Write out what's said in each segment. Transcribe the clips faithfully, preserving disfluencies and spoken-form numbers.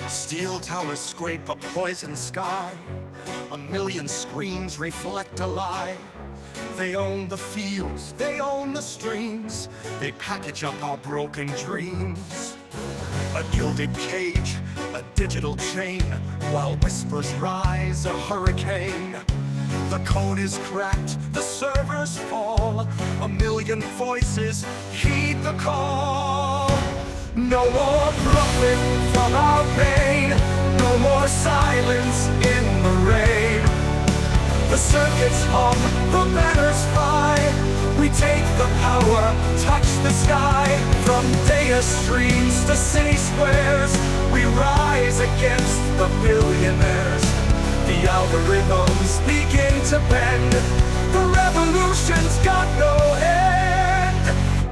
Steel towers scrape a poison sky. A million screens reflect a lie. They own the fields, they own the streams. They package up our broken dreams. A gilded cage, a digital chain. While whispers rise, a hurricane. The code is cracked, the servers fall. A million voices heed the call. No more profit from our pain. No more silence in the rain. The circuits hum, the banners fly. We take the power, touch the sky. From data streams to city squares, we rise against the billionaires. The algorithms begin to bend. The revolution's got no end.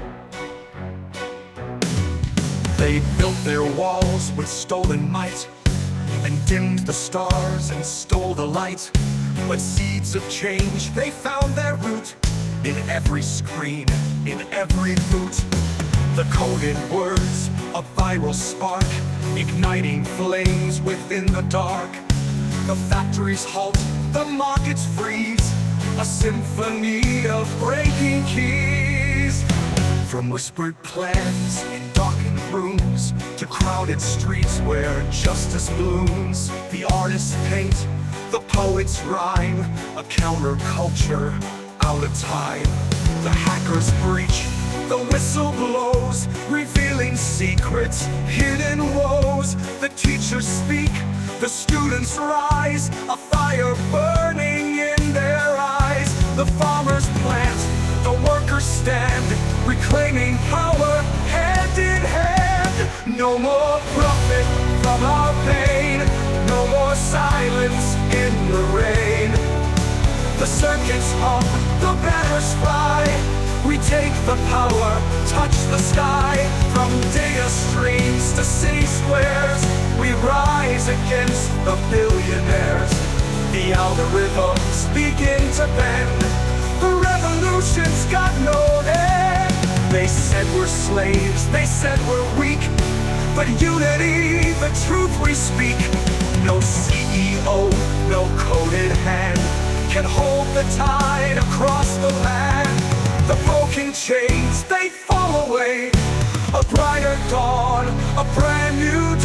They built their walls with stolen might, and dimmed the stars and stole the light. But seeds of change, they found their root in every screen, in every boot. The coded words, a viral spark, igniting flames within the dark. The factories halt, the markets freeze, a symphony of breaking keys. From whispered plans in darkened rooms to crowded streets where justice blooms. The artists paint, the poets rhyme, a counterculture out of time. The hackers breach, the whistle blows, revealing secrets, hidden woes. The teachers speak, the students rise, a fire burning in their eyes. The farmers plant, the workers stand, reclaiming power hand in hand. No more profit from our pain. No more silence in the rain. The circuits hum, the banners fly. We take the power, touch the sky. From data streams to city squares, we rise against the billionaires. The algorithms begin to bend. The revolution's got no end. They said we're slaves, they said we're weak, but unity, the truth we speak. No C E O, no coded hand can hold the tide across the land. The broken chains, they fall away. A brighter dawn, a brand new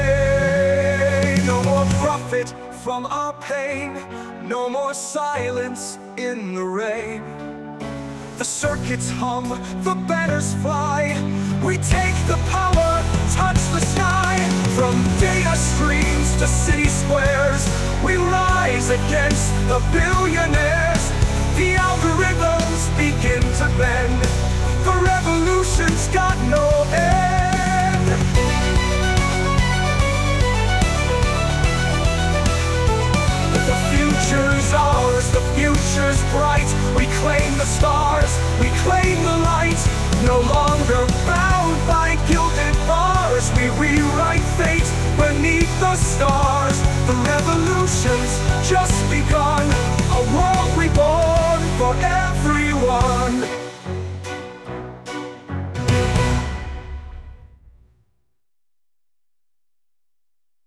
day. No more profit from our pain. No more silence in the rain. The circuits hum, the banners fly. We take the power, touch the sky. From data streams to city squares, we rise against the billionaires. The algorithms begin to bend. The revolution's got no end. The future's ours, the future's bright. We claim the stars, we claim the light. No longer bound by gilded bars, we rewrite fate beneath the stars.